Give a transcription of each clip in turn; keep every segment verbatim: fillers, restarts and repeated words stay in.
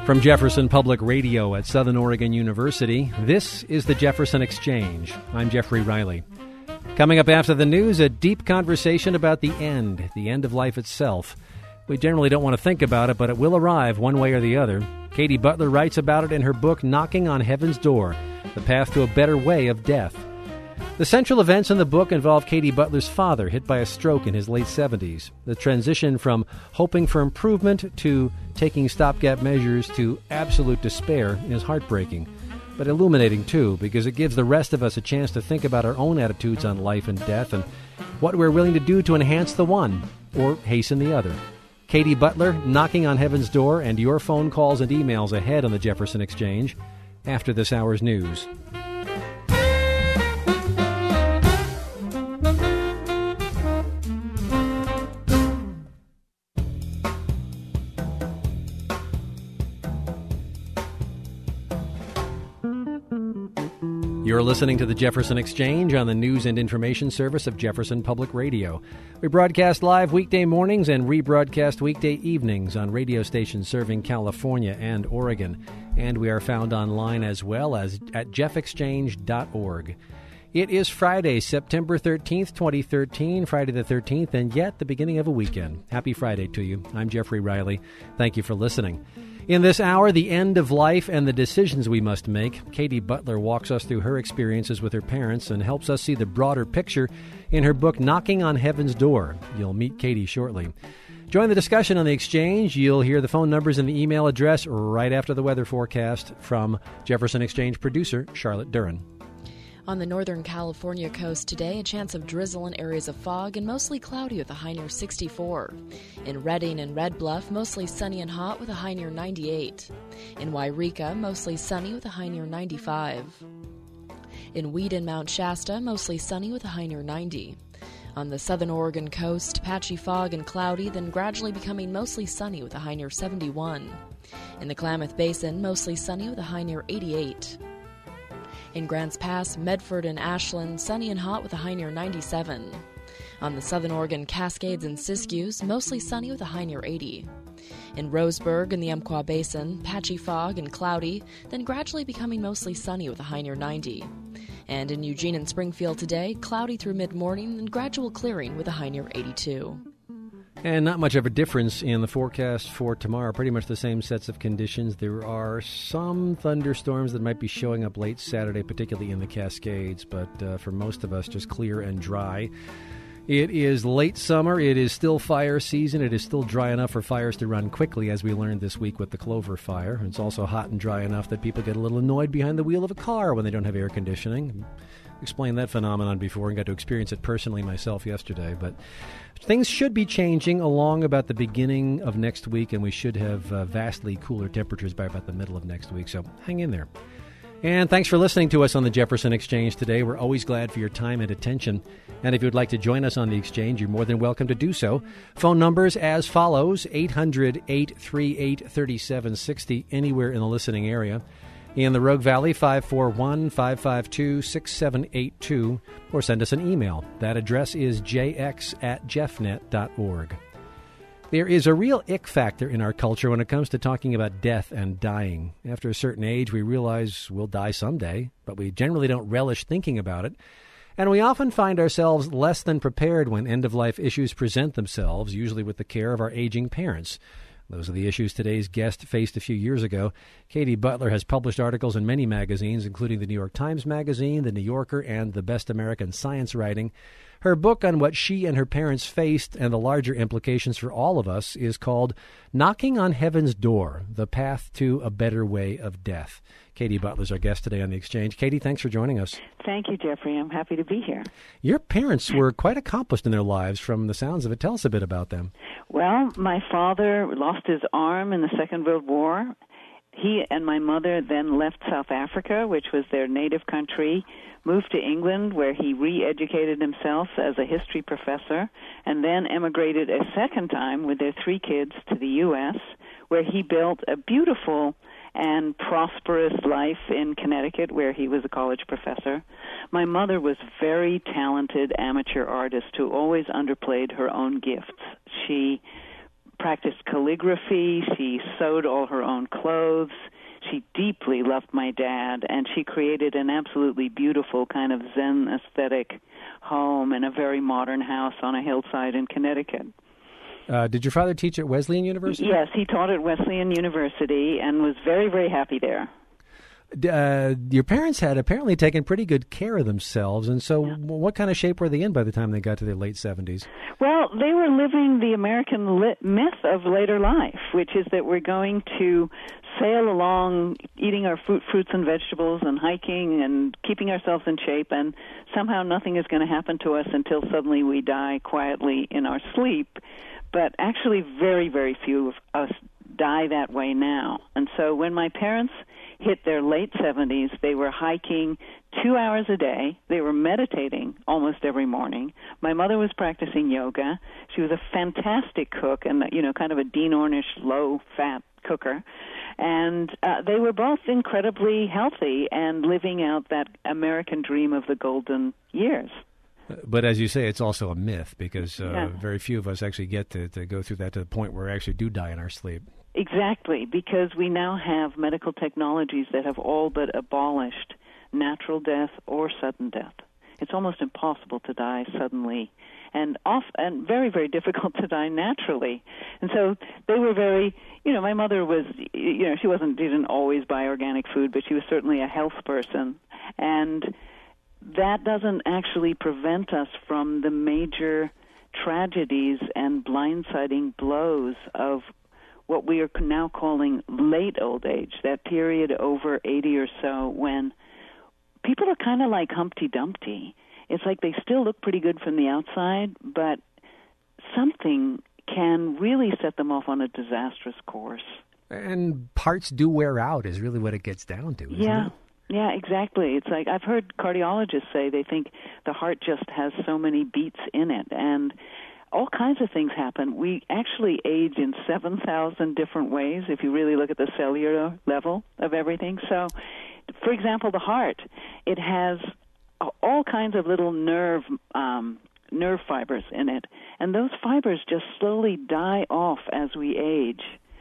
From Jefferson Public Radio at Southern Oregon University, this is the Jefferson Exchange. I'm Jeffrey Riley. Coming up after the news, a deep conversation about the end, the end of life itself. We generally don't want to think about it, but it will arrive one way or the other. Katie Butler writes about it in her book, Knocking on Heaven's Door, The Path to a Better Way of Death. The central events in the book involve Katie Butler's father, hit by a stroke in his late seventies. The transition from hoping for improvement to taking stopgap measures to absolute despair is heartbreaking, but illuminating too, because it gives the rest of us a chance to think about our own attitudes on life and death and what we're willing to do to enhance the one or hasten the other. Katie Butler, Knocking on Heaven's Door, and your phone calls and emails ahead on the Jefferson Exchange after this hour's news. You're listening to the Jefferson Exchange on the news and information service of Jefferson Public Radio. We broadcast live weekday mornings and rebroadcast weekday evenings on radio stations serving California and Oregon. And we are found online as well as at jeff exchange dot org. It is Friday, September thirteenth, twenty thirteen, Friday the thirteenth, and yet the beginning of a weekend. Happy Friday to you. I'm Jeffrey Riley. Thank you for listening. In this hour, the end of life and the decisions we must make, Katie Butler walks us through her experiences with her parents and helps us see the broader picture in her book, Knocking on Heaven's Door. You'll meet Katie shortly. Join the discussion on the Exchange. You'll hear the phone numbers and the email address right after the weather forecast from Jefferson Exchange producer Charlotte Duran. On the northern California coast today, a chance of drizzle and areas of fog and mostly cloudy with a high near sixty-four. In Redding and Red Bluff, mostly sunny and hot with a high near ninety-eight. In Wairika, mostly sunny with a high near ninety-five. In Weed and Mount Shasta, mostly sunny with a high near ninety. On the southern Oregon coast, patchy fog and cloudy, then gradually becoming mostly sunny with a high near seventy-one. In the Klamath Basin, mostly sunny with a high near eighty-eight. In Grants Pass, Medford, and Ashland, sunny and hot with a high near ninety-seven. On the southern Oregon Cascades and Siskiyous, mostly sunny with a high near eighty. In Roseburg and the Umpqua Basin, patchy fog and cloudy, then gradually becoming mostly sunny with a high near ninety. And in Eugene and Springfield today, cloudy through mid-morning and gradual clearing with a high near eighty-two. And not much of a difference in the forecast for tomorrow. Pretty much the same sets of conditions. There are some thunderstorms that might be showing up late Saturday, particularly in the Cascades, but uh, for most of us, just clear and dry. It is late summer. It is still fire season. It is still dry enough for fires to run quickly, as we learned this week with the Clover fire. It's also hot and dry enough that people get a little annoyed behind the wheel of a car when they don't have air conditioning. Explained that phenomenon before and got to experience it personally myself yesterday. But things should be changing along about the beginning of next week, and we should have uh, vastly cooler temperatures by about the middle of next week. So hang in there. And thanks for listening to us on the Jefferson Exchange today. We're always glad for your time and attention. And if you'd like to join us on the Exchange, you're more than welcome to do so. Phone numbers as follows: eight hundred, eight three eight, three seven six zero, anywhere in the listening area. In the Rogue Valley, five four one, five five two, six seven eight two, or send us an email. That address is j x at jeffnet dot org. There is a real ick factor in our culture when it comes to talking about death and dying. After a certain age, we realize we'll die someday, but we generally don't relish thinking about it. And we often find ourselves less than prepared when end-of-life issues present themselves, usually with the care of our aging parents. Those are the issues today's guest faced a few years ago. Katie Butler has published articles in many magazines, including the New York Times Magazine, The New Yorker, and the Best American Science Writing. Her book on what she and her parents faced and the larger implications for all of us is called Knocking on Heaven's Door, The Path to a Better Way of Death. Katie Butler's our guest today on the Exchange. Katie, thanks for joining us. Thank you, Jeffrey. I'm happy to be here. Your parents were quite accomplished in their lives from the sounds of it. Tell us a bit about them. Well, my father lost his arm in the Second World War. He and my mother then left South Africa, which was their native country, moved to England, where he re-educated himself as a history professor, and then emigrated a second time with their three kids to the U S, where he built a beautiful and prosperous life in Connecticut, where he was a college professor. My mother was a very talented amateur artist who always underplayed her own gifts. She practiced calligraphy. She sewed all her own clothes. She deeply loved my dad, and she created an absolutely beautiful kind of Zen aesthetic home in a very modern house on a hillside in Connecticut. Uh, did your father teach at Wesleyan University? Yes, he taught at Wesleyan University and was very, very happy there. Uh, your parents had apparently taken pretty good care of themselves, and so Yeah. what kind of shape were they in by the time they got to their late seventies? Well, they were living the American lit- myth of later life, which is that we're going to sail along eating our fruit, fruits and vegetables and hiking and keeping ourselves in shape, and somehow nothing is going to happen to us until suddenly we die quietly in our sleep. But actually very, very few of us die that way now. And so when my parents hit their late seventies, they were hiking two hours a day. They were meditating almost every morning. My mother was practicing yoga. She was a fantastic cook and, you know, kind of a Dean Ornish low-fat cooker. And uh, they were both incredibly healthy and living out that American dream of the golden years. But as you say, it's also a myth because uh, Yeah. very few of us actually get to, to go through that to the point where we actually do die in our sleep. Exactly, because we now have medical technologies that have all but abolished natural death or sudden death. It's almost impossible to die suddenly, and off and very, very difficult to die naturally. And so they were very, you know, my mother was, you know, she wasn't didn't always buy organic food, but she was certainly a health person, and that doesn't actually prevent us from the major tragedies and blindsiding blows of what we are now calling late old age, that period over eighty or so when people are kind of like Humpty Dumpty. It's like they still look pretty good from the outside, but something can really set them off on a disastrous course. And parts do wear out is really what it gets down to, isn't Yeah. it? Yeah, exactly. It's like I've heard cardiologists say they think the heart just has so many beats in it, and all kinds of things happen. We actually age in seven thousand different ways if you really look at the cellular level of everything. So, for example, the heart, it has all kinds of little nerve um, nerve fibers in it, and those fibers just slowly die off as we age.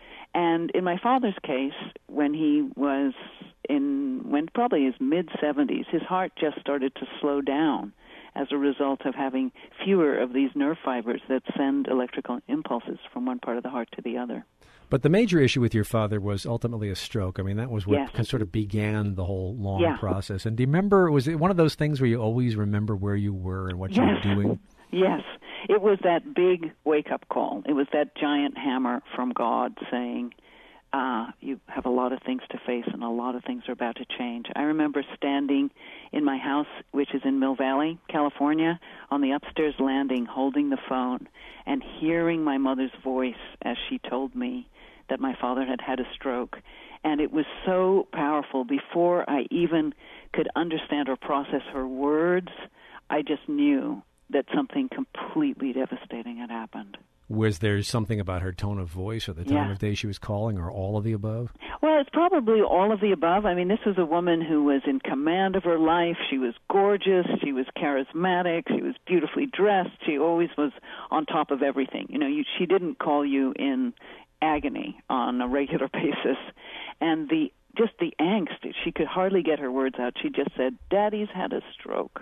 And in my father's case, when he was in, when probably his mid-seventies, his heart just started to slow down as a result of having fewer of these nerve fibers that send electrical impulses from one part of the heart to the other. But the major issue with your father was ultimately a stroke. I mean, that was what Yes. sort of began the whole long Yeah. process. And do you remember, was it one of those things where you always remember where you were and what you Yes. were doing? Yes. It was that big wake-up call. It was that giant hammer from God saying, uh, you have a lot of things to face and a lot of things are about to change. I remember standing in my house, which is in Mill Valley, California, on the upstairs landing, holding the phone and hearing my mother's voice as she told me that my father had had a stroke. And it was so powerful. Before I even could understand or process her words, I just knew that something completely devastating had happened. Was there something about her tone of voice or the time Yeah. of day she was calling or all of the above? Well, it's probably all of the above. I mean, this was a woman who was in command of her life. She was gorgeous. She was charismatic. She was beautifully dressed. She always was on top of everything. You know, you, she didn't call you in agony on a regular basis. And the just the angst, she could hardly get her words out. She just said, "Daddy's had a stroke.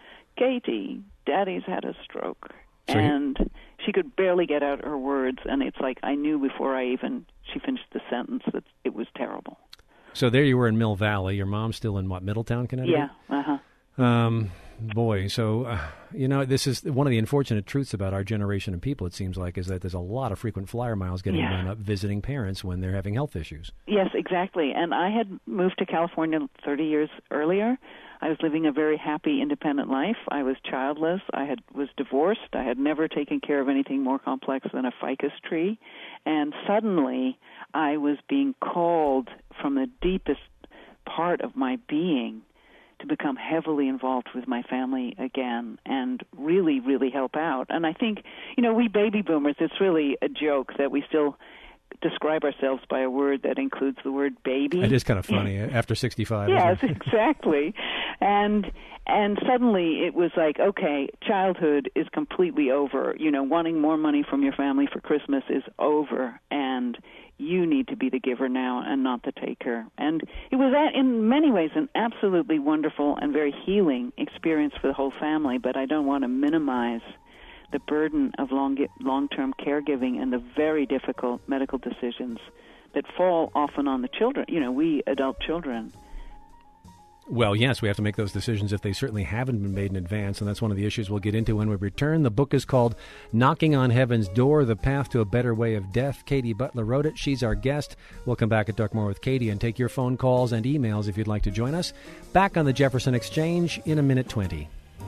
Katie, Daddy's had a stroke." So you- and she could barely get out her words, and it's like I knew before I even she finished the sentence that it was terrible. So there you were in Mill Valley. Your mom's still in what, Middletown, Connecticut? Yeah, uh-huh. Um, boy, so, uh, you know, this is one of the unfortunate truths about our generation of people, it seems like, is that there's a lot of frequent flyer miles getting Yeah. run up visiting parents when they're having health issues. Yes, exactly. And I had moved to California thirty years earlier. I was living a very happy, independent life. I was childless. I had was divorced. I had never taken care of anything more complex than a ficus tree. And suddenly, I was being called from the deepest part of my being to become heavily involved with my family again and really, really help out. And I think, you know, we baby boomers, it's really a joke that we still describe ourselves by a word that includes the word baby. It is kind of funny after sixty-five. Yes, isn't it? exactly. And and suddenly it was like, okay, childhood is completely over. You know, wanting more money from your family for Christmas is over, and you need to be the giver now and not the taker. And it was, in many ways, an absolutely wonderful and very healing experience for the whole family, but I don't want to minimize the burden of long, long-term caregiving and the very difficult medical decisions that fall often on the children, you know, we adult children. Well, yes, we have to make those decisions if they certainly haven't been made in advance, and that's one of the issues we'll get into when we return. The book is called Knocking on Heaven's Door, The Path to a Better Way of Death. Katie Butler wrote it. She's our guest. We'll come back and talk more with Katie and take your phone calls and emails if you'd like to join us. Back on the Jefferson Exchange in a minute twenty.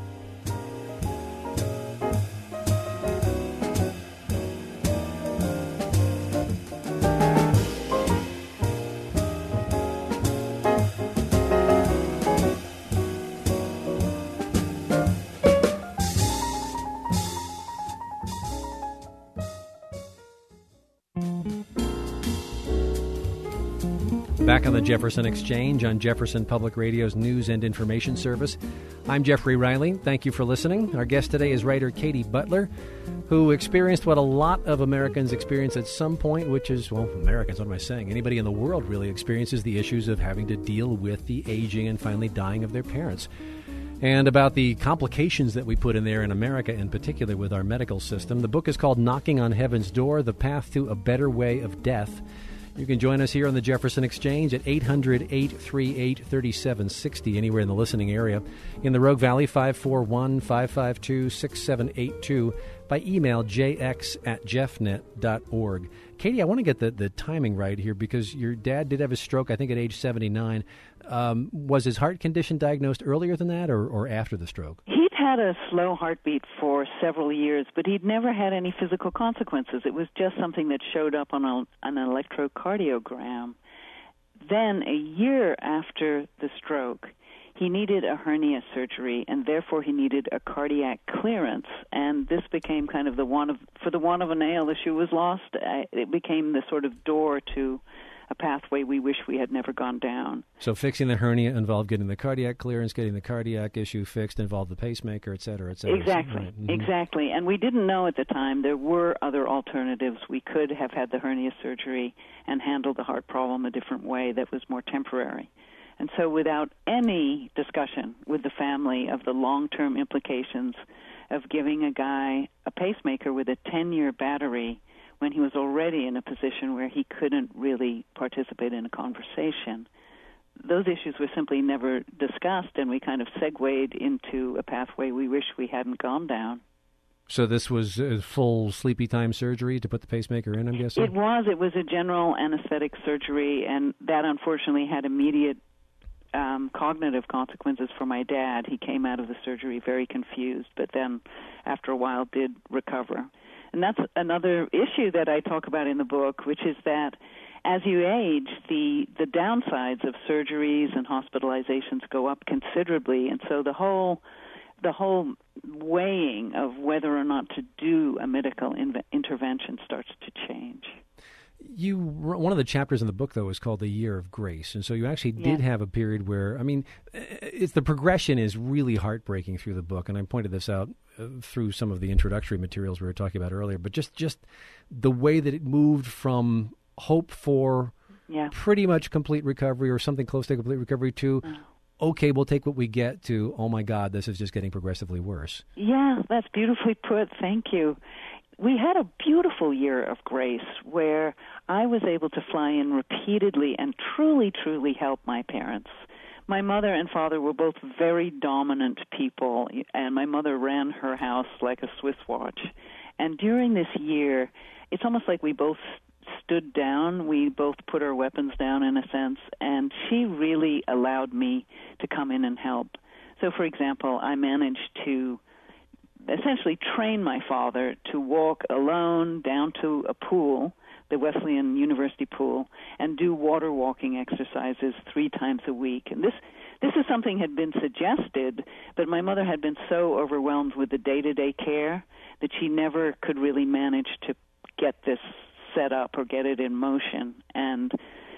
Back on the Jefferson Exchange on Jefferson Public Radio's News and Information Service. I'm Jeffrey Riley. Thank you for listening. Our guest today is writer Katie Butler, who experienced what a lot of Americans experience at some point, which is, well, Americans, what am I saying? Anybody in the world really experiences the issues of having to deal with the aging and finally dying of their parents. And about the complications that we put in there in America, in particular with our medical system. The book is called Knocking on Heaven's Door, The Path to a Better Way of Death. You can join us here on the Jefferson Exchange at eight hundred, eight three eight, three seven six zero, anywhere in the listening area. In the Rogue Valley, five four one, five five two, six seven eight two. By email, j x at jeffnet dot org. Katie, I want to get the, the timing right here because your dad did have a stroke, I think, at age seventy-nine. Um, was his heart condition diagnosed earlier than that or, or after the stroke? He'd had a slow heartbeat for several years, but he'd never had any physical consequences. It was just something that showed up on a, an electrocardiogram. Then, a year after the stroke, he needed a hernia surgery, and therefore he needed a cardiac clearance. And this became kind of the one of, for the want of a nail, the shoe was lost. It became the sort of door to a pathway we wish we had never gone down. So fixing the hernia involved getting the cardiac clearance, getting the cardiac issue fixed involved the pacemaker, et cetera, et cetera. Exactly, right. mm-hmm. exactly. And we didn't know at the time there were other alternatives. We could have had the hernia surgery and handled the heart problem a different way that was more temporary. And so without any discussion with the family of the long-term implications of giving a guy a pacemaker with a ten-year battery when he was already in a position where he couldn't really participate in a conversation, those issues were simply never discussed, and we kind of segued into a pathway we wish we hadn't gone down. So this was a full sleepy time surgery to put the pacemaker in, I'm guessing? It was. It was a general anesthetic surgery, and that unfortunately had immediate Um, cognitive consequences for my dad. He came out of the surgery very confused, but then after a while did recover. And that's another issue that I talk about in the book, which is that as you age, the, the downsides of surgeries and hospitalizations go up considerably, and so the whole the whole weighing of whether or not to do a medical inv- intervention starts to change. You one of the chapters in the book, though, is called The Year of Grace, and so you actually did yeah. have a period where, I mean, it's the progression is really heartbreaking through the book, and I pointed this out uh, through some of the introductory materials we were talking about earlier, but just, just the way that it moved from hope for yeah. pretty much complete recovery or something close to complete recovery to, oh. okay, we'll take what we get, to, oh my God, this is just getting progressively worse. Yeah, that's beautifully put. Thank you. We had a beautiful year of grace where I was able to fly in repeatedly and truly, truly help my parents. My mother and father were both very dominant people, and my mother ran her house like a Swiss watch. And during this year, it's almost like we both stood down. We both put our weapons down, in a sense, and she really allowed me to come in and help. So, for example, I managed to essentially train my father to walk alone down to a pool, the Wesleyan University pool, and do water walking exercises three times a week. And this this is something had been suggested, but my mother had been so overwhelmed with the day-to-day care that she never could really manage to get this set up or get it in motion. And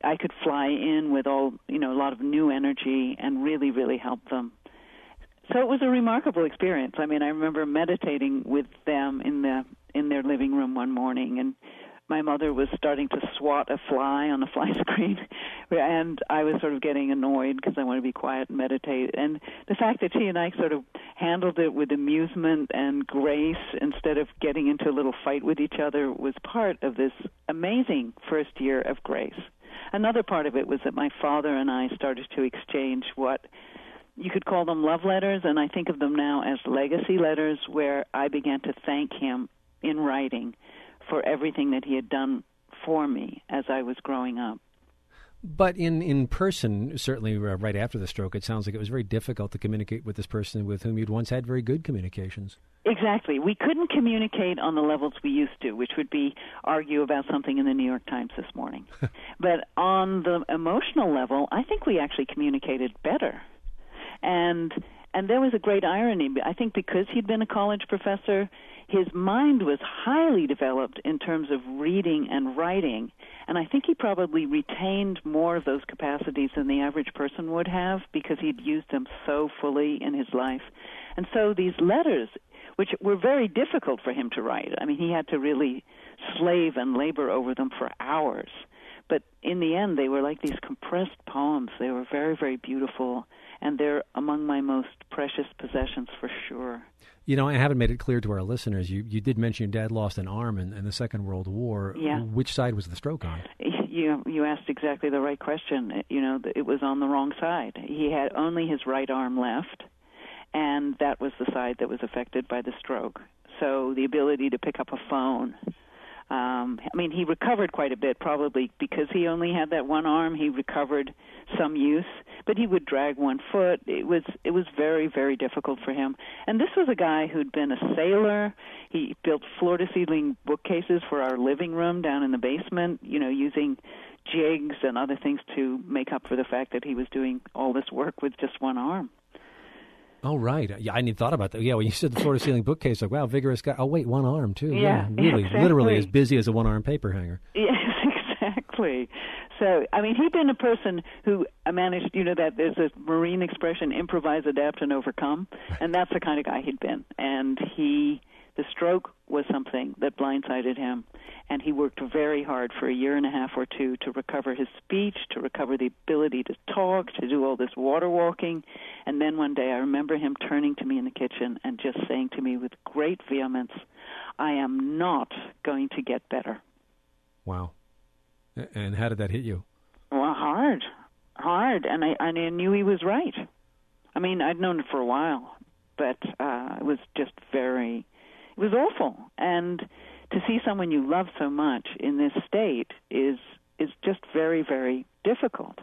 I could fly in with all, you know, a lot of new energy and really, really help them. So it was a remarkable experience. I mean, I remember meditating with them in the in their living room one morning, and my mother was starting to swat a fly on a fly screen, and I was sort of getting annoyed because I wanted to be quiet and meditate. And the fact that she and I sort of handled it with amusement and grace instead of getting into a little fight with each other was part of this amazing first year of Grace. Another part of it was that my father and I started to exchange what you could call them love letters, and I think of them now as legacy letters, where I began to thank him in writing for everything that he had done for me as I was growing up. But in, in person, certainly uh, right after the stroke, it sounds like it was very difficult to communicate with this person with whom you'd once had very good communications. Exactly. We couldn't communicate on the levels we used to, which would be argue about something in the New York Times this morning. But on the emotional level, I think we actually communicated better. And and there was a great irony. I think because he'd been a college professor, his mind was highly developed in terms of reading and writing, and I think he probably retained more of those capacities than the average person would have because he'd used them so fully in his life. And so these letters, which were very difficult for him to write, I mean, he had to really slave and labor over them for hours. But in the end, they were like these compressed poems. They were very, very beautiful, and they're among my most precious possessions for sure. You know, I haven't made it clear to our listeners. You you did mention your dad lost an arm in, in the Second World War. Yeah. Which side was the stroke on? You you asked exactly the right question. You know, it was on the wrong side. He had only his right arm left, and that was the side that was affected by the stroke. So the ability to pick up a phone. Um, I mean, he recovered quite a bit, probably because he only had that one arm. He recovered some use, but he would drag one foot. It was it was very, very difficult for him. And this was a guy who'd been a sailor. He built floor-to-ceiling bookcases for our living room down in the basement, you know, using jigs and other things to make up for the fact that he was doing all this work with just one arm. Oh, right. Yeah, I hadn't even thought about that. Yeah, when you said the floor-to-ceiling bookcase, like, wow, vigorous guy. Oh, wait, one arm, too. Yeah, yeah really, exactly. Literally as busy as a one-arm paper hanger. Yes, exactly. So, I mean, he'd been a person who managed, you know, that there's a Marine expression, improvise, adapt, and overcome, and that's the kind of guy he'd been. And he, the stroke was something that blindsided him, and he worked very hard for a year and a half or two to recover his speech, to recover the ability to talk, to do all this water walking. And then one day I remember him turning to me in the kitchen and just saying to me with great vehemence, I am not going to get better. Wow. And how did that hit you? Well, hard, hard. And I, and I knew he was right. I mean, I'd known it for a while, but uh, it was just very, it was awful. And to see someone you love so much in this state is is just very, very difficult.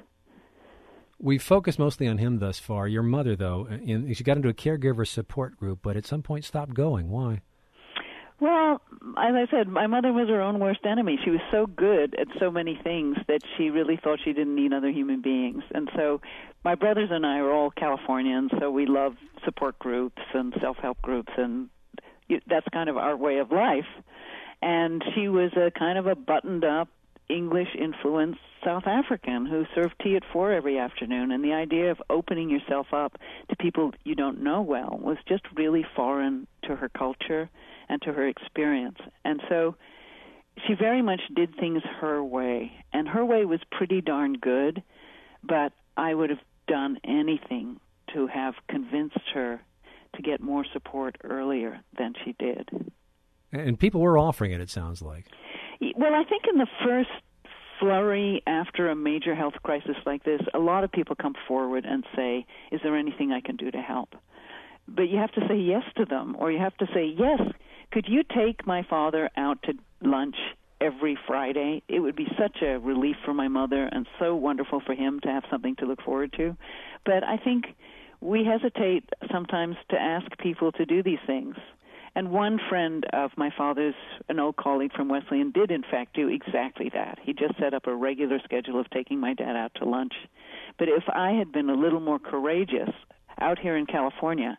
We've focused mostly on him thus far. Your mother, though, in, she got into a caregiver support group, but at some point stopped going. Why? Well, as I said, my mother was her own worst enemy. She was so good at so many things that she really thought she didn't need other human beings. And so my brothers and I are all Californians, so we love support groups and self-help groups, and that's kind of our way of life. And she was a kind of a buttoned-up, English-influenced South African who served tea at four every afternoon, and the idea of opening yourself up to people you don't know well was just really foreign to her culture and to her experience. And so she very much did things her way, and her way was pretty darn good, but I would have done anything to have convinced her to get more support earlier than she did. And people were offering it, it sounds like. Well, I think in the first flurry after a major health crisis like this, a lot of people come forward and say, is there anything I can do to help? But you have to say yes to them, or you have to say, yes, could you take my father out to lunch every Friday? It would be such a relief for my mother and so wonderful for him to have something to look forward to. But I think we hesitate sometimes to ask people to do these things. And one friend of my father's, an old colleague from Wesleyan, did in fact do exactly that. He just set up a regular schedule of taking my dad out to lunch. But if I had been a little more courageous out here in California,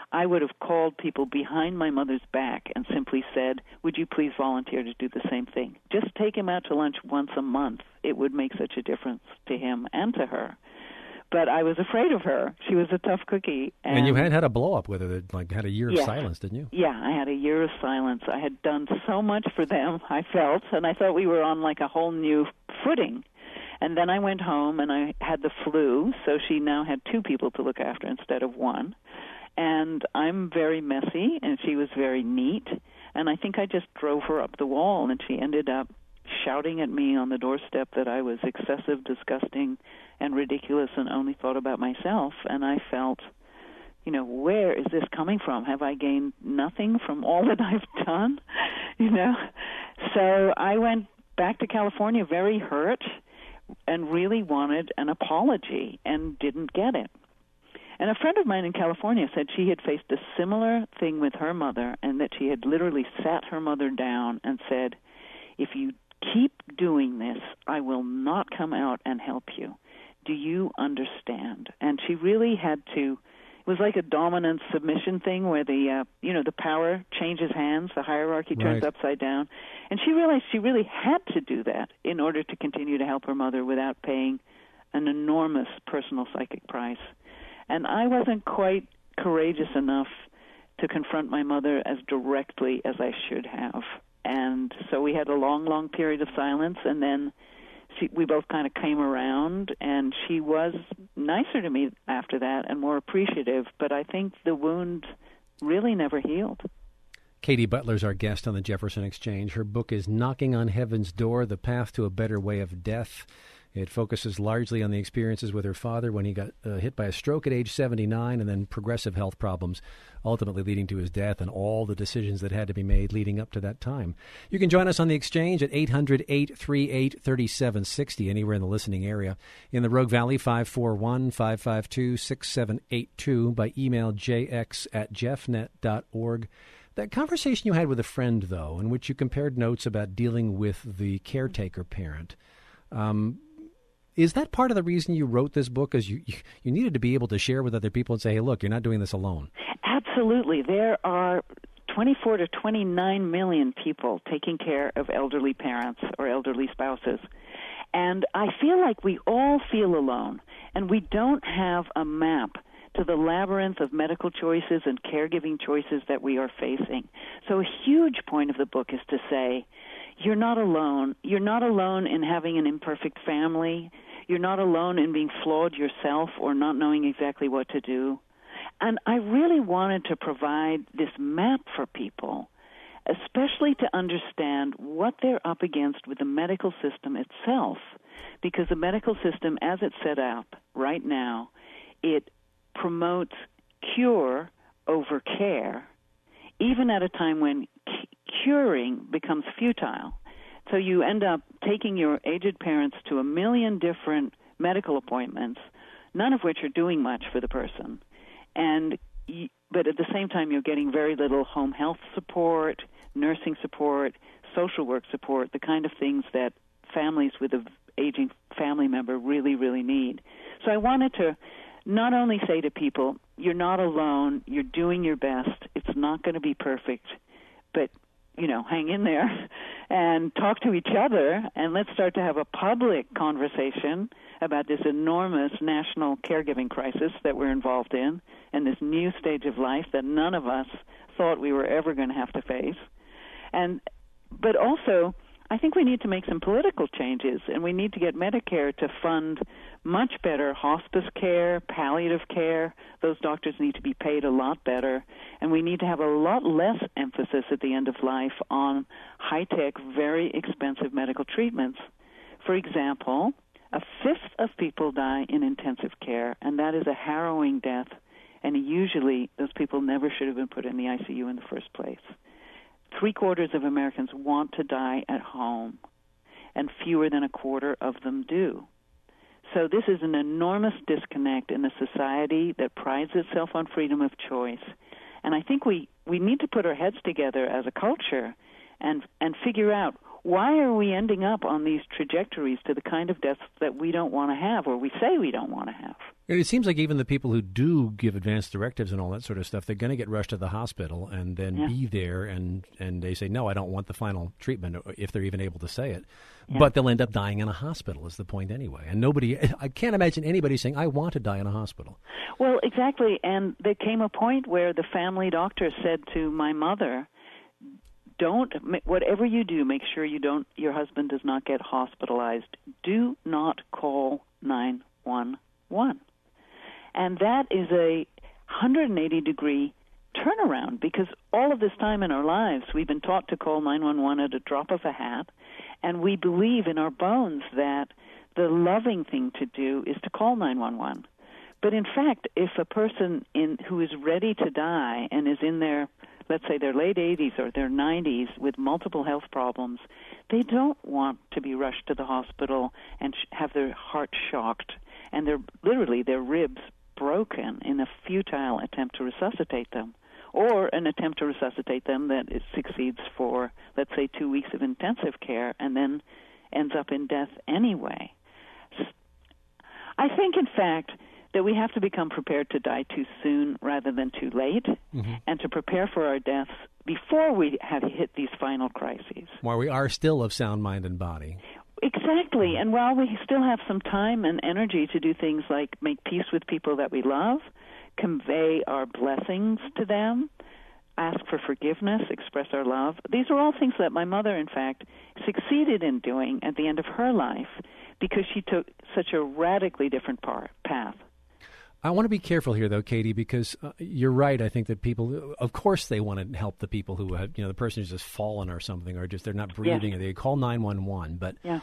I would have called people behind my mother's back and simply said, would you please volunteer to do the same thing? Just take him out to lunch once a month. It would make such a difference to him and to her. But I was afraid of her. She was a tough cookie. And, and you had had a blow-up with her, like had a year yes. of silence, didn't you? Yeah, I had a year of silence. I had done so much for them, I felt, and I thought we were on like a whole new footing. And then I went home and I had the flu, so she now had two people to look after instead of one. And I'm very messy, and she was very neat. And I think I just drove her up the wall, and she ended up shouting at me on the doorstep that I was excessive, disgusting, and ridiculous and only thought about myself. And I felt, you know, where is this coming from? Have I gained nothing from all that I've done? You know? So I went back to California very hurt and really wanted an apology and didn't get it. And a friend of mine in California said she had faced a similar thing with her mother and that she had literally sat her mother down and said, if you keep doing this, I will not come out and help you. Do you understand? And she really had to, it was like a dominant submission thing where the, uh, you know, the power changes hands, the hierarchy turns right. upside down. And she realized she really had to do that in order to continue to help her mother without paying an enormous personal psychic price. And I wasn't quite courageous enough to confront my mother as directly as I should have. And so we had a long, long period of silence, and then she, we both kind of came around, and she was nicer to me after that and more appreciative, but I think the wound really never healed. Katie Butler's our guest on the Jefferson Exchange. Her book is Knocking on Heaven's Door, The Path to a Better Way of Death. It focuses largely on the experiences with her father when he got uh, hit by a stroke at age seventy-nine and then progressive health problems, ultimately leading to his death and all the decisions that had to be made leading up to that time. You can join us on the Exchange at eight hundred, eight three eight, three seven six zero, anywhere in the listening area. In the Rogue Valley, five four one, five five two, six seven eight two, by email jx at jeffnet dot org. That conversation you had with a friend, though, in which you compared notes about dealing with the caretaker parent, um, is that part of the reason you wrote this book? Is you, you needed to be able to share with other people and say, hey, look, you're not doing this alone. Absolutely. There are twenty-four to twenty-nine million people taking care of elderly parents or elderly spouses. And I feel like we all feel alone, and we don't have a map to the labyrinth of medical choices and caregiving choices that we are facing. So a huge point of the book is to say, you're not alone. You're not alone in having an imperfect family. You're not alone in being flawed yourself or not knowing exactly what to do. And I really wanted to provide this map for people, especially to understand what they're up against with the medical system itself, because the medical system, as it's set up right now, it promotes cure over care, even at a time when c- curing becomes futile. So you end up taking your aged parents to a million different medical appointments, none of which are doing much for the person. And y- but at the same time, you're getting very little home health support, nursing support, social work support, the kind of things that families with an aging family member really, really need. So I wanted to not only say to people, you're not alone, you're doing your best, it's not going to be perfect, but, you know, hang in there and talk to each other, and let's start to have a public conversation about this enormous national caregiving crisis that we're involved in and this new stage of life that none of us thought we were ever going to have to face. And but also, I think we need to make some political changes, and we need to get Medicare to fund much better hospice care, palliative care. Those doctors need to be paid a lot better, and we need to have a lot less emphasis at the end of life on high-tech, very expensive medical treatments. For example, a fifth of people die in intensive care, and that is a harrowing death, and usually those people never should have been put in the I C U in the first place. Three-quarters of Americans want to die at home, and fewer than a quarter of them do. So this is an enormous disconnect in a society that prides itself on freedom of choice. And I think we, we need to put our heads together as a culture and and figure out why are we ending up on these trajectories to the kind of deaths that we don't want to have, or we say we don't want to have? It seems like even the people who do give advance directives and all that sort of stuff, they're going to get rushed to the hospital and then Yeah. be there, and, and they say, no, I don't want the final treatment, if they're even able to say it. Yeah. But they'll end up dying in a hospital is the point anyway. And nobody, I can't imagine anybody saying, I want to die in a hospital. Well, exactly. And there came a point where the family doctor said to my mother, don't, whatever you do, make sure you don't, your husband does not get hospitalized. Do not call nine one one. And that is a one hundred eighty degree turnaround, because all of this time in our lives we've been taught to call nine one one at a drop of a hat, and we believe in our bones that the loving thing to do is to call nine one one. But in fact, if a person in who is ready to die and is in their, let's say, their late eighties or their nineties with multiple health problems, they don't want to be rushed to the hospital and sh- have their heart shocked and their literally their ribs broken in a futile attempt to resuscitate them, or an attempt to resuscitate them that it succeeds for, let's say, two weeks of intensive care and then ends up in death anyway. I think, in fact, that we have to become prepared to die too soon rather than too late, mm-hmm. and to prepare for our deaths before we have hit these final crises. While we are still of sound mind and body. Exactly. And while we still have some time and energy to do things like make peace with people that we love, convey our blessings to them, ask for forgiveness, express our love, these are all things that my mother, in fact, succeeded in doing at the end of her life because she took such a radically different par- path. I want to be careful here, though, Katie, because uh, you're right. I think that people, of course, they want to help the people who have, you know, the person who's just fallen or something, or just they're not breathing, yes. or they call nine one one. But yeah.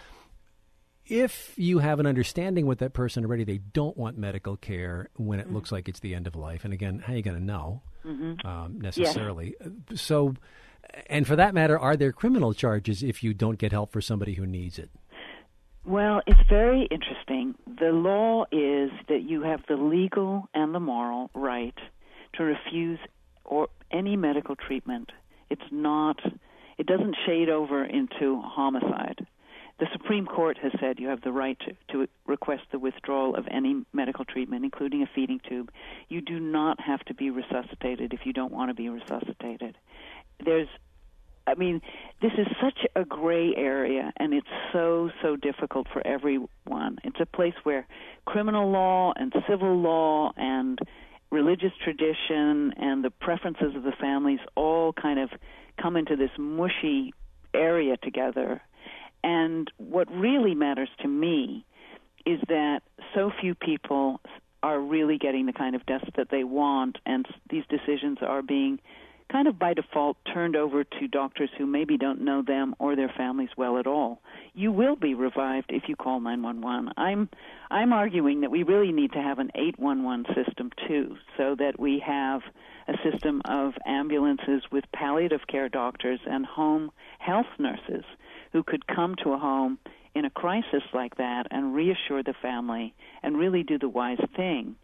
if you have an understanding with that person already, they don't want medical care when it mm-hmm. looks like it's the end of life. And again, how are you going to know mm-hmm. um, necessarily? Yes. So, and for that matter, are there criminal charges if you don't get help for somebody who needs it? Well, it's very interesting. The law is that you have the legal and the moral right to refuse or any medical treatment. It's not, it doesn't shade over into homicide. The Supreme Court has said you have the right to, to request the withdrawal of any medical treatment, including a feeding tube. You do not have to be resuscitated if you don't want to be resuscitated. There's I mean, this is such a gray area, and it's so, so difficult for everyone. It's a place where criminal law and civil law and religious tradition and the preferences of the families all kind of come into this mushy area together. And what really matters to me is that so few people are really getting the kind of deaths that they want, and these decisions are being kind of by default turned over to doctors who maybe don't know them or their families well at all. You will be revived if you call nine one one. I'm I'm arguing that we really need to have an eight one one system too, so that we have a system of ambulances with palliative care doctors and home health nurses who could come to a home in a crisis like that and reassure the family and really do the wise thing.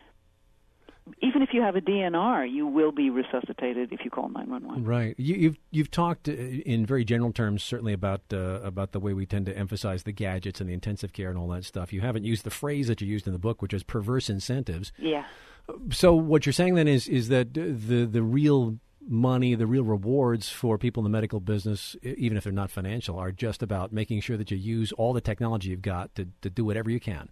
Even if you have a D N R, you will be resuscitated if you call nine one one. Right. You, you've you've talked in very general terms, certainly about uh, about the way we tend to emphasize the gadgets and the intensive care and all that stuff. You haven't used the phrase that you used in the book, which is perverse incentives. Yeah. So what you're saying then is is that the the real money, the real rewards for people in the medical business, even if they're not financial, are just about making sure that you use all the technology you've got to, to do whatever you can.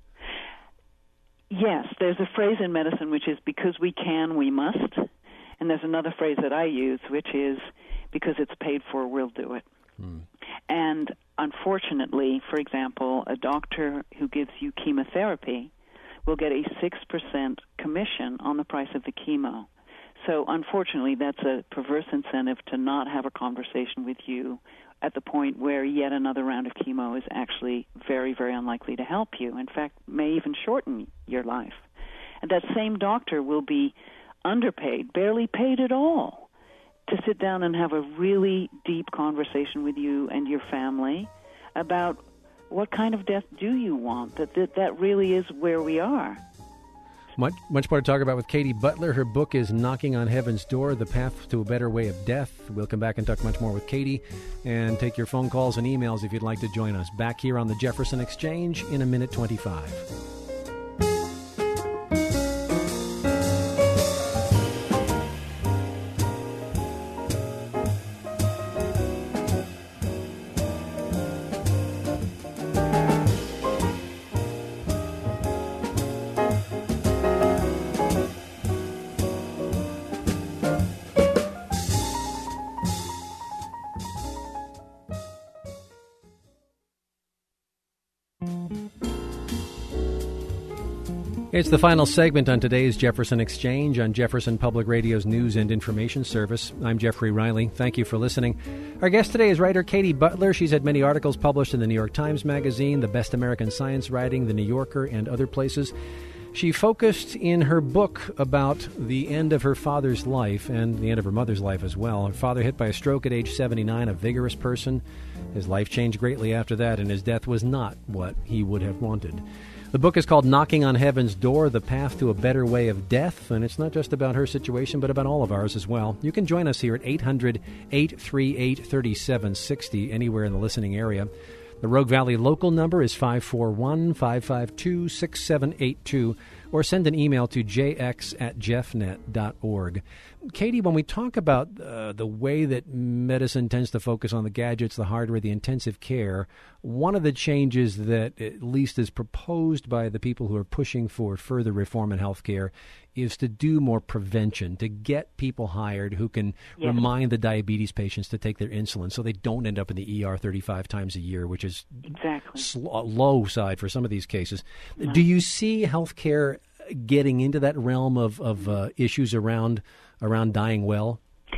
Yes, there's a phrase in medicine which is because we can, we must. And there's another phrase that I use, which is because it's paid for, we'll do it. Hmm. And unfortunately, for example, a doctor who gives you chemotherapy will get a six percent commission on the price of the chemo. So unfortunately, that's a perverse incentive to not have a conversation with you at the point where yet another round of chemo is actually very, very unlikely to help you. In fact, may even shorten your life. And that same doctor will be underpaid, barely paid at all, to sit down and have a really deep conversation with you and your family about what kind of death do you want, that that, that really is where we are. Much, much more to talk about with Katie Butler. Her book is Knocking on Heaven's Door, The Path to a Better Way of Death. We'll come back and talk much more with Katie and take your phone calls and emails if you'd like to join us. Back here on the Jefferson Exchange in a minute twenty-five. It's the final segment on today's Jefferson Exchange on Jefferson Public Radio's News and Information Service. I'm Jeffrey Riley. Thank you for listening. Our guest today is writer Katie Butler. She's had many articles published in the New York Times Magazine, the Best American Science Writing, the New Yorker, and other places. She focused in her book about the end of her father's life and the end of her mother's life as well. Her father hit by a stroke at age seventy-nine, a vigorous person. His life changed greatly after that, and his death was not what he would have wanted. The book is called Knocking on Heaven's Door, The Path to a Better Way of Death, and it's not just about her situation, but about all of ours as well. You can join us here at eight hundred, eight three eight, three seven six zero anywhere in the listening area. The Rogue Valley local number is five four one, five five two, six seven eight two, or send an email to j x at jeffnet dot org. Katie, when we talk about uh, the way that medicine tends to focus on the gadgets, the hardware, the intensive care, one of the changes that at least is proposed by the people who are pushing for further reform in healthcare is to do more prevention, to get people hired who can yes. remind the diabetes patients to take their insulin so they don't end up in the E R thirty-five times a year, which is exactly sl- low side for some of these cases. No. Do you see healthcare getting into that realm of, of uh, issues around around dying well?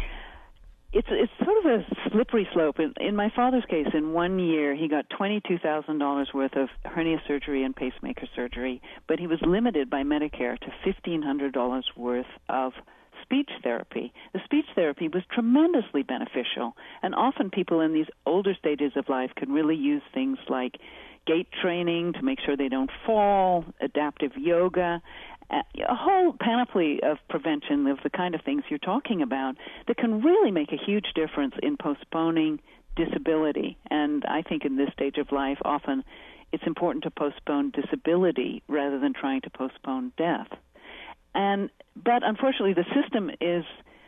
It's it's sort of a slippery slope. In, in my father's case, in one year, he got twenty-two thousand dollars worth of hernia surgery and pacemaker surgery, but he was limited by Medicare to fifteen hundred dollars worth of speech therapy. The speech therapy was tremendously beneficial, and often people in these older stages of life can really use things like gait training to make sure they don't fall, adaptive yoga, a whole panoply of prevention of the kind of things you're talking about that can really make a huge difference in postponing disability. And I think in this stage of life, often it's important to postpone disability rather than trying to postpone death. And but unfortunately, the system is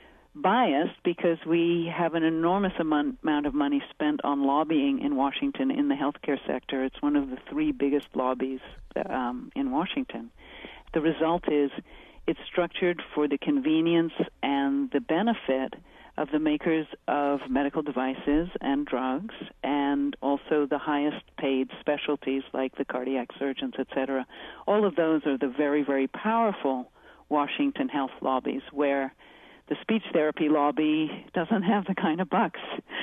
biased because we have an enormous amount of money spent on lobbying in Washington in the healthcare sector. It's one of the three biggest lobbies um, in Washington. The result is it's structured for the convenience and the benefit of the makers of medical devices and drugs, and also the highest paid specialties like the cardiac surgeons, et cetera. All of those are the very, very powerful Washington health lobbies, where the speech therapy lobby doesn't have the kind of bucks.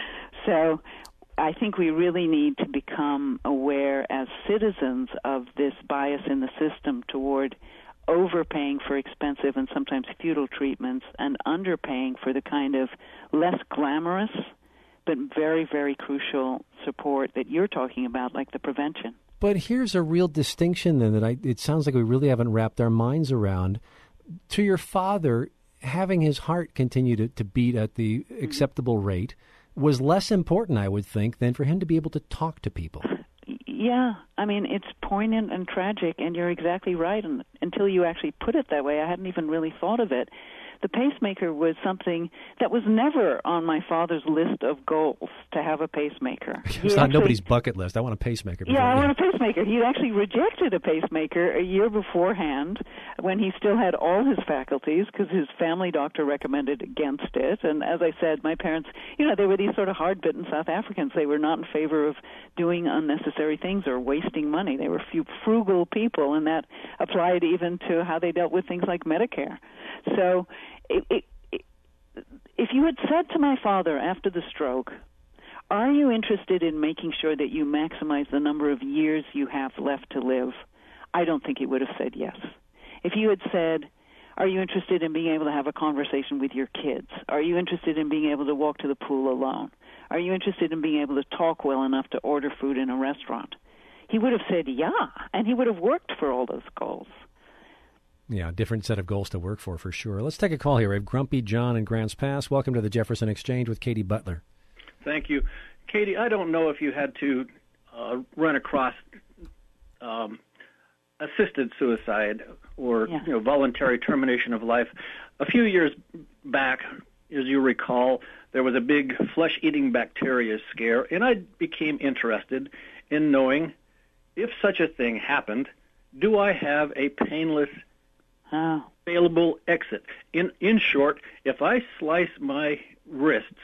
So I think we really need to become aware as citizens of this bias in the system toward overpaying for expensive and sometimes futile treatments and underpaying for the kind of less glamorous but very, very crucial support that you're talking about, like the prevention. But here's a real distinction then that I, it sounds like we really haven't wrapped our minds around. To your father, having his heart continue to, to beat at the mm-hmm. acceptable rate was less important, I would think, than for him to be able to talk to people. Yeah, I mean, it's poignant and tragic, and you're exactly right. And until you actually put it that way, I hadn't even really thought of it. The pacemaker was something that was never on my father's list of goals, to have a pacemaker. It's he not actually, nobody's bucket list. I want a pacemaker. Yeah, I want a pacemaker. He actually rejected a pacemaker a year beforehand when he still had all his faculties because his family doctor recommended against it. And as I said, my parents, you know, they were these sort of hard-bitten South Africans. They were not in favor of doing unnecessary things or wasting money. They were few frugal people, and that applied even to how they dealt with things like Medicare. So It, it, it, if you had said to my father after the stroke, are you interested in making sure that you maximize the number of years you have left to live, I don't think he would have said yes. If you had said, are you interested in being able to have a conversation with your kids? Are you interested in being able to walk to the pool alone? Are you interested in being able to talk well enough to order food in a restaurant? He would have said yeah, and he would have worked for all those goals. Yeah, different set of goals to work for, for sure. Let's take a call here. We have Grumpy John in Grants Pass. Welcome to the Jefferson Exchange with Katie Butler. Thank you. Katie, I don't know if you had to uh, run across um, assisted suicide or Yeah. you know, voluntary termination of life. A few years back, as you recall, there was a big flesh-eating bacteria scare, and I became interested in knowing if such a thing happened, do I have a painless, Oh. available exit? In in short, if I slice my wrists,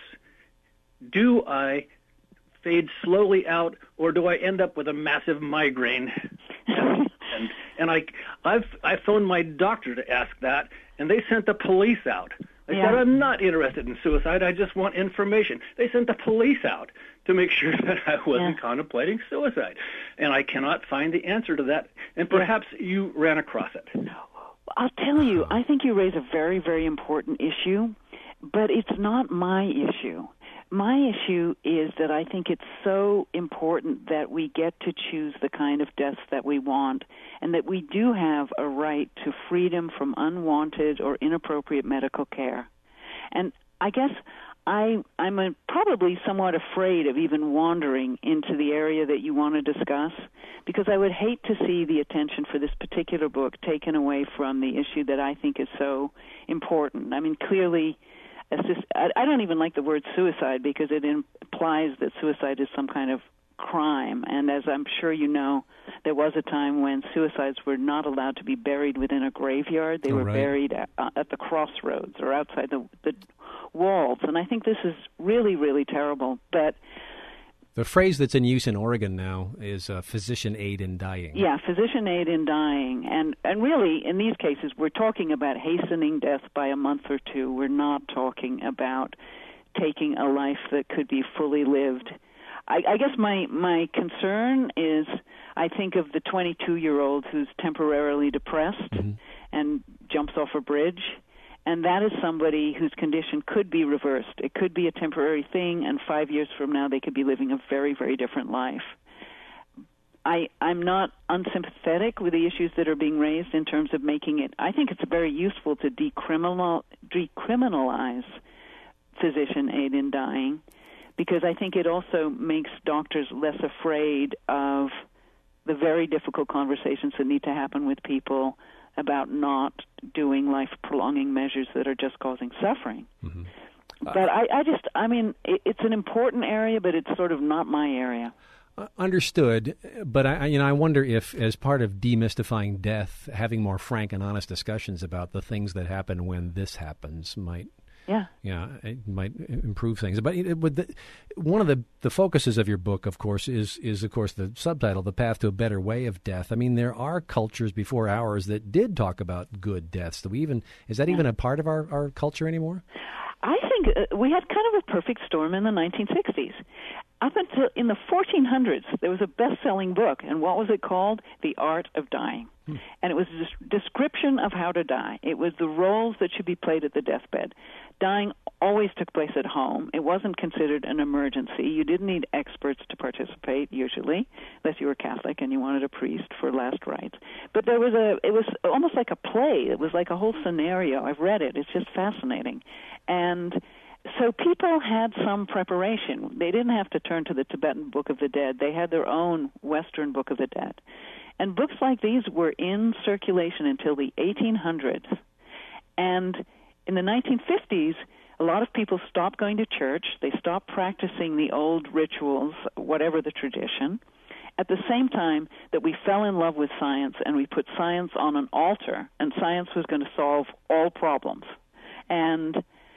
do I fade slowly out, or do I end up with a massive migraine? and and, and I I've I phoned my doctor to ask that, and they sent the police out. I Yeah. said, I'm not interested in suicide. I just want information. They sent the police out to make sure that I wasn't Yeah. contemplating suicide. And I cannot find the answer to that. And perhaps you ran across it. I'll tell you, I think you raise a very, very important issue, but it's not my issue. My issue is that I think it's so important that we get to choose the kind of deaths that we want, and that we do have a right to freedom from unwanted or inappropriate medical care. And I guess I, I'm a, probably somewhat afraid of even wandering into the area that you want to discuss, because I would hate to see the attention for this particular book taken away from the issue that I think is so important. I mean, clearly, assist, I, I don't even like the word suicide because it implies that suicide is some kind of crime. And as I'm sure you know, there was a time when suicides were not allowed to be buried within a graveyard. They Oh, were right. buried at, uh, at the crossroads or outside the, the walls. And I think this is really, really terrible. But The phrase that's in use in Oregon now is uh, physician aid in dying. yeah, physician aid in dying. And, and really, in these cases, we're talking about hastening death by a month or two. We're not talking about taking a life that could be fully lived. I, I guess my, my concern is I think of the twenty-two-year-old who's temporarily depressed Mm-hmm. and jumps off a bridge. And that is somebody whose condition could be reversed. It could be a temporary thing, and five years from now they could be living a very, very different life. I, I'm not unsympathetic with the issues that are being raised in terms of making it. I think it's very useful to decriminal, decriminalize physician aid in dying, because I think it also makes doctors less afraid of the very difficult conversations that need to happen with people about not doing life-prolonging measures that are just causing suffering. Mm-hmm. But I, I just, I mean, it, it's an important area, but it's sort of not my area. Uh, understood, but I, I- you know, I wonder if, as part of demystifying death, having more frank and honest discussions about the things that happen when this happens might, Yeah. yeah, it might improve things. But it, would the, one of the, the focuses of your book, of course, is is of course the subtitle, "The Path to a Better Way of Death." I mean, there are cultures before ours that did talk about good deaths. Do we even is that even a part of our, our culture anymore? I think uh, we had kind of a perfect storm in the nineteen sixties. Up until in the fourteen hundreds, there was a best-selling book, and what was it called? The Art of Dying. Hmm. And it was a des- description of how to die. It was the roles that should be played at the deathbed. Dying always took place at home. It wasn't considered an emergency. You didn't need experts to participate, usually, unless you were Catholic and you wanted a priest for last rites. But there was a, it was almost like a play. It was like a whole scenario. I've read it. It's just fascinating. And so people had some preparation. They didn't have to turn to the Tibetan Book of the Dead. They had their own Western Book of the Dead. And books like these were in circulation until the eighteen hundreds. And in the nineteen fifties, a lot of people stopped going to church. They stopped practicing the old rituals, whatever the tradition, at the same time that we fell in love with science and we put science on an altar, and science was going to solve all problems. And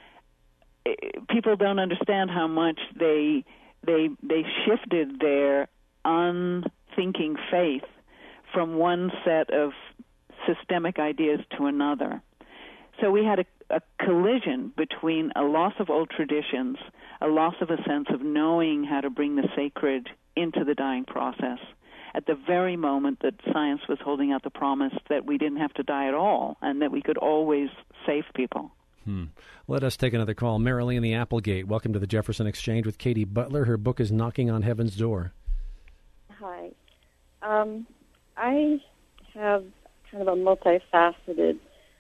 people don't understand how much they they they shifted their unthinking faith from one set of systemic ideas to another. So we had a, a collision between a loss of old traditions, a loss of a sense of knowing how to bring the sacred into the dying process, at the very moment that science was holding out the promise that we didn't have to die at all and that we could always save people. Hmm. Let us take another call. Marilee in the Applegate. Welcome to the Jefferson Exchange with Katie Butler. Her book is Knocking on Heaven's Door. Hi. Um, I have kind of a multifaceted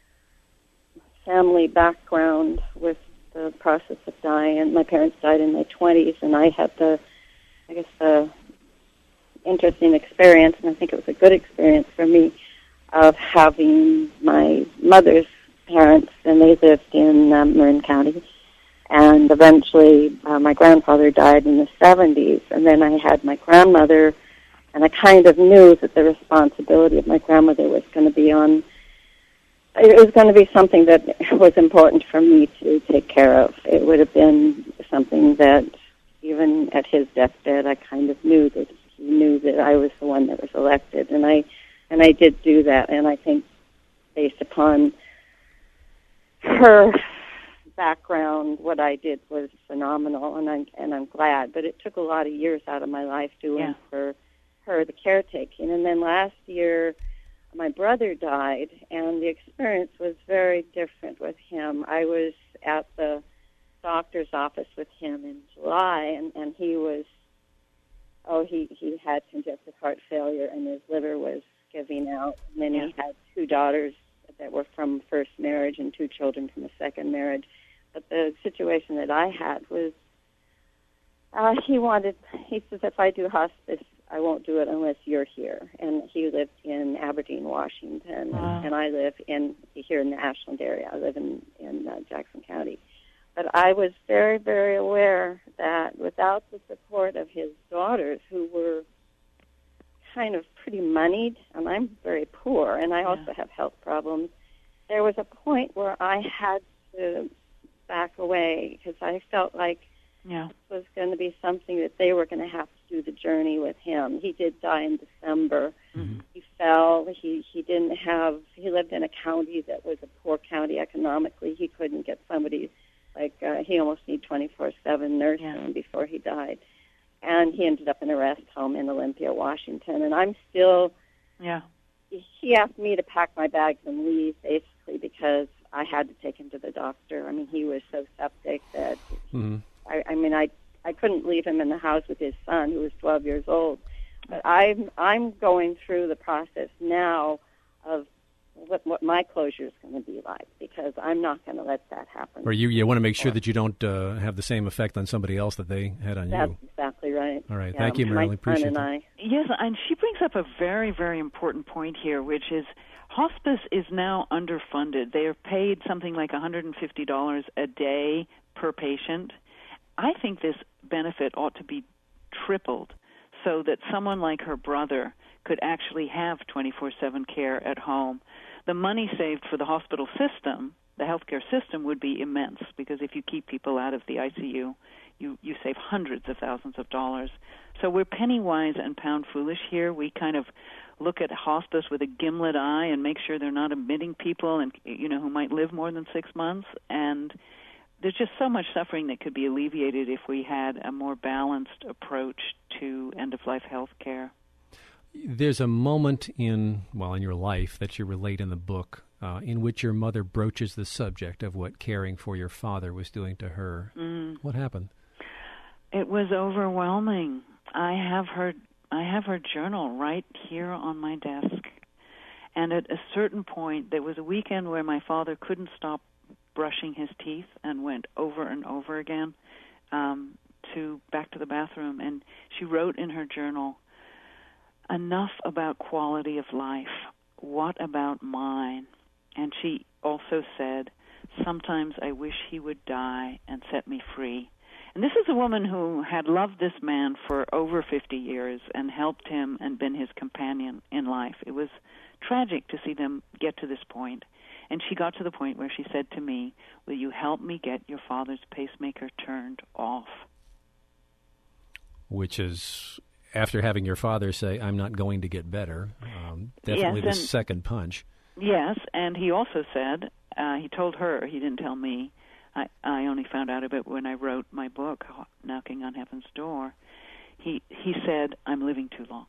family background with the process of dying. And my parents died in my twenties, and I had the, I guess, the interesting experience, and I think it was a good experience for me, of having my mother's parents, and they lived in um, Marin County. And eventually, uh, my grandfather died in the seventies, and then I had my grandmother, and I kind of knew that the responsibility of my grandmother was going to be on, it was going to be something that was important for me to take care of. It would have been something that, even at his deathbed, I kind of knew that he knew that I was the one that was elected, and I, and I did do that, and I think based upon her background, what I did was phenomenal, and I'm and I'm glad. But it took a lot of years out of my life doing yeah. for her the caretaking. And then last year, my brother died, and the experience was very different with him. I was at the doctor's office with him in July, and, and he was, oh, he, he had congestive heart failure, and his liver was giving out. And then yeah. he had two daughters that were from first marriage and two children from a second marriage. But the situation that I had was, uh, he wanted, he says, if I do hospice, I won't do it unless you're here. And he lived in Aberdeen, Washington, wow. and I live in here in the Ashland area. I live in, in uh, Jackson County. But I was very, very aware that without the support of his daughters, who were kind of pretty moneyed, and I'm very poor, and I also yeah. have health problems, there was a point where I had to back away because I felt like yeah. it was going to be something that they were going to have to do the journey with him. He did die in December. Mm-hmm. He fell. He he didn't have. He lived in a county that was a poor county economically. He couldn't get somebody like uh, he almost needed twenty-four seven nursing yeah. before he died, and he ended up in a rest home in Olympia, Washington. And I'm still. Yeah. He asked me to pack my bags and leave, basically, because I had to take him to the doctor. I mean, he was so septic that, mm-hmm. I, I mean, I I couldn't leave him in the house with his son, who was twelve years old. But I'm I'm going through the process now of what what my closure is going to be like, because I'm not going to let that happen. Or you you want to make sure that you don't uh, have the same effect on somebody else that they had on That's you. exactly right. All right, yeah, thank you, Marilyn. My Appreciate son and that. I. Yes, and she brings up a very, very important point here, which is hospice is now underfunded. They are paid something like one hundred fifty dollars a day per patient. I think this benefit ought to be tripled so that someone like her brother could actually have twenty-four seven care at home. The money saved for the hospital system, the healthcare system, would be immense, because if you keep people out of the I C U, you, you save hundreds of thousands of dollars. So we're penny wise and pound foolish here. We kind of look at hospice with a gimlet eye and make sure they're not admitting people and you know who might live more than six months. And there's just so much suffering that could be alleviated if we had a more balanced approach to end-of-life health care. There's a moment in, well, in your life that you relate in the book uh, in which your mother broaches the subject of what caring for your father was doing to her. Mm. What happened? It was overwhelming. I have her I have her journal right here on my desk. And at a certain point, there was a weekend where my father couldn't stop brushing his teeth and went over and over again um, to back to the bathroom. And she wrote in her journal, "Enough about quality of life. What about mine?" And she also said, "Sometimes I wish he would die and set me free." And this is a woman who had loved this man for over fifty years and helped him and been his companion in life. It was tragic to see them get to this point. And she got to the point where she said to me, "Will you help me get your father's pacemaker turned off?" Which is, after having your father say, "I'm not going to get better," um, definitely yes, the and, second punch. Yes, and he also said, uh, he told her, he didn't tell me, I, I only found out about it when I wrote my book, Knocking on Heaven's Door. He, he said, "I'm living too long."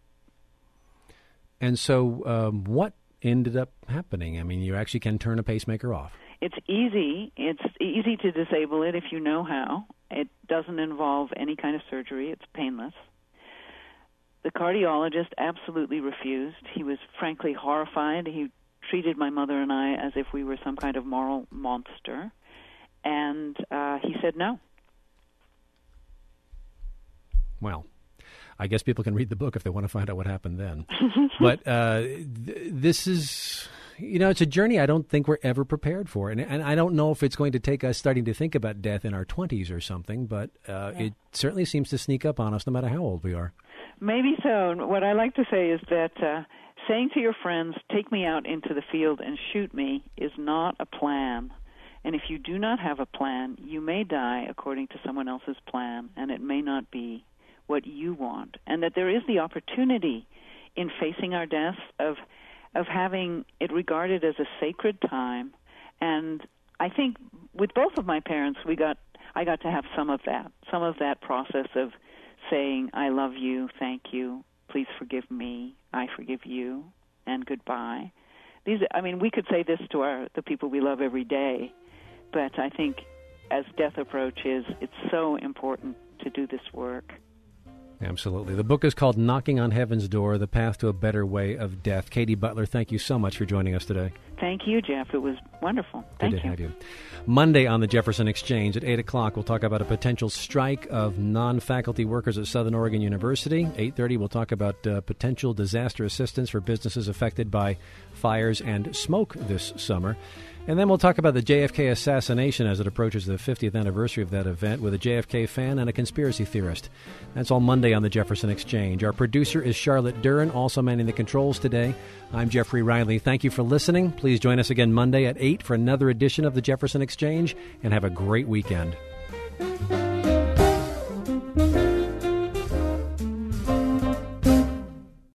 And so um, what ended up happening? I mean, you actually can turn a pacemaker off. It's easy. It's easy to disable it if you know how. It doesn't involve any kind of surgery. It's painless. The the cardiologist absolutely refused. He was frankly horrified. He treated my mother and I as if we were some kind of moral monster. And uh, he said no. Well, I guess people can read the book if they want to find out what happened then. But uh, th- this is, you know, it's a journey I don't think we're ever prepared for. And, and I don't know if it's going to take us starting to think about death in our twenties or something, but uh, yeah. It certainly seems to sneak up on us no matter how old we are. Maybe so. What I like to say is that uh, saying to your friends, take me out into the field and shoot me, is not a plan. And if you do not have a plan, you may die according to someone else's plan, and it may not be what you want. And that there is the opportunity in facing our death of of having it regarded as a sacred time. And I think with both of my parents, we got I got to have some of that, some of that process of saying, I love you, thank you, please forgive me, I forgive you, and goodbye. These, I mean, we could say this to our the people we love every day, but I think as death approaches, it's so important to do this work. Absolutely. The book is called Knocking on Heaven's Door, The Path to a Better Way of Death. Katie Butler, thank you so much for joining us today. Thank you, Jeff. It was wonderful. Thank Good to you. have you. Monday on the Jefferson Exchange at eight o'clock, we'll talk about a potential strike of non-faculty workers at Southern Oregon University. eight thirty, we'll talk about uh, potential disaster assistance for businesses affected by fires and smoke this summer. And then we'll talk about the J F K assassination as it approaches the fiftieth anniversary of that event with a J F K fan and a conspiracy theorist. That's all Monday on the Jefferson Exchange. Our producer is Charlotte Duran, also manning the controls today. I'm Jeffrey Riley. Thank you for listening. Please join us again Monday at eight for another edition of the Jefferson Exchange, and have a great weekend.